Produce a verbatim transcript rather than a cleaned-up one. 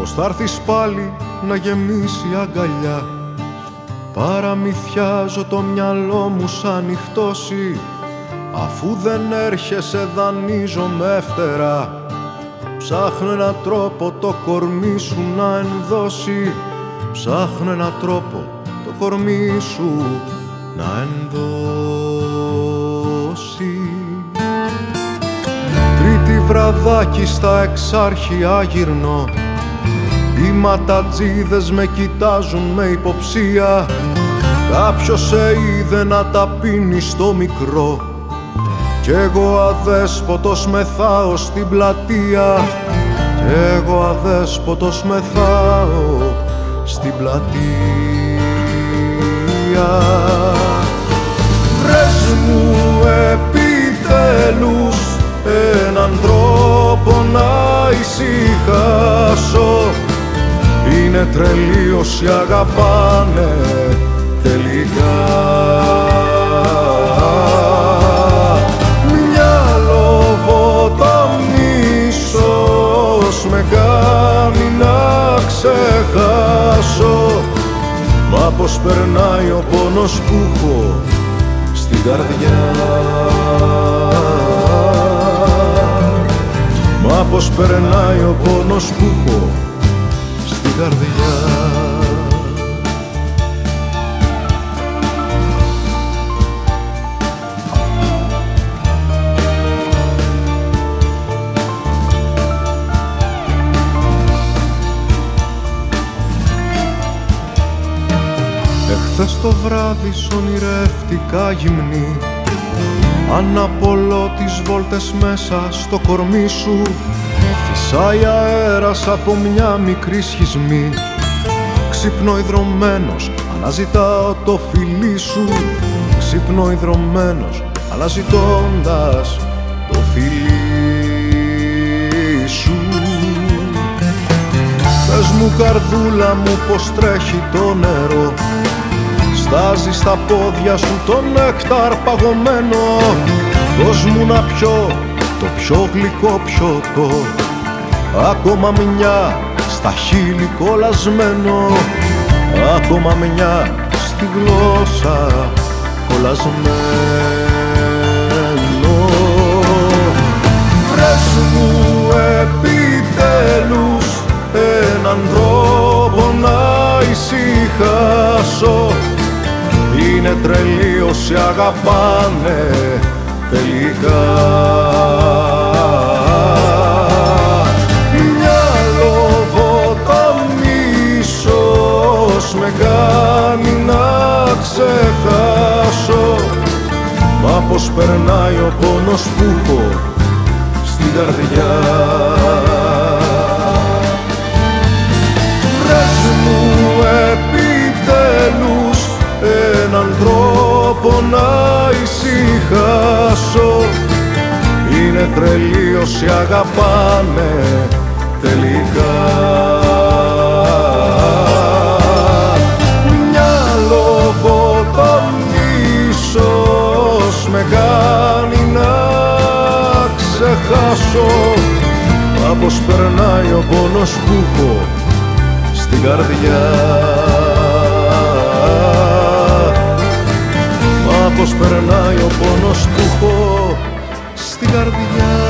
πως θα έρθεις πάλι να γεμίσει αγκαλιά. Παραμυθιάζω το μυαλό μου σαν νυχτώσει, αφού δεν έρχεσαι δανείζομαι φτερά. Ψάχνω έναν τρόπο το κορμί σου να ενδώσει, ψάχνω έναν τρόπο το κορμί σου να ενδώσει. Τρίτη βραδάκι στα Εξάρχεια γυρνώ, οι ματατζίδες με κοιτάζουν με υποψία. Κάποιος σε είδε να τα πίνει στο μικρό, κι εγώ αδέσποτος μεθάω στην πλατεία, κι εγώ αδέσποτος μεθάω στην πλατεία. Βρες μου επιτέλους έναν τρόπο να ησυχάσω. Είναι τρελοί όσοι αγαπάνε τελικά. Μια λοβότα μίσος με κάνει να ξεχάσω. Μα πως περνάει ο πόνος που έχω στην καρδιά. Μα πως περνάει ο πόνος που έχω στην καρδιά. Εχθές το βράδυ σ' ονειρεύτηκα γυμνή, αναπολώ τις βόλτες μέσα στο κορμί σου. Φυσάει αέρας από μια μικρή σχισμή, ξύπνω ιδρωμένος, αναζητάω το φιλί σου. Ξύπνω ιδρωμένος, αναζητώντας το φιλί σου. Πες μου καρδούλα μου πως τρέχει το νερό, στάζει στα πόδια σου το νέκταρ παγωμένο. Δώσ' μου να πιω το πιο γλυκό πιωτό, ακόμα μια στα χείλη κολλασμένο, ακόμα μια στη γλώσσα κολλασμένο. Βρες μου επιτέλους έναν τρόπο να ησυχάσω. Είναι τρελοί όσοι αγαπάνε τελικά. Μια λοβότα μίσος με κάνει να ξεχάσω. Μα πως περνάει ο πόνος που έχω στην καρδιά. Βρες μου επιτέλους έναν τρόπο να ησυχάσω. Είναι τρελοί όσοι αγαπάνε τελικά. Μια λοβότα μίσος με κάνει να ξεχάσω. Μα πως περνάει ο πόνος που έχω στην καρδιά. Μα πως περνάει ο πόνος που έχω στην καρδιά.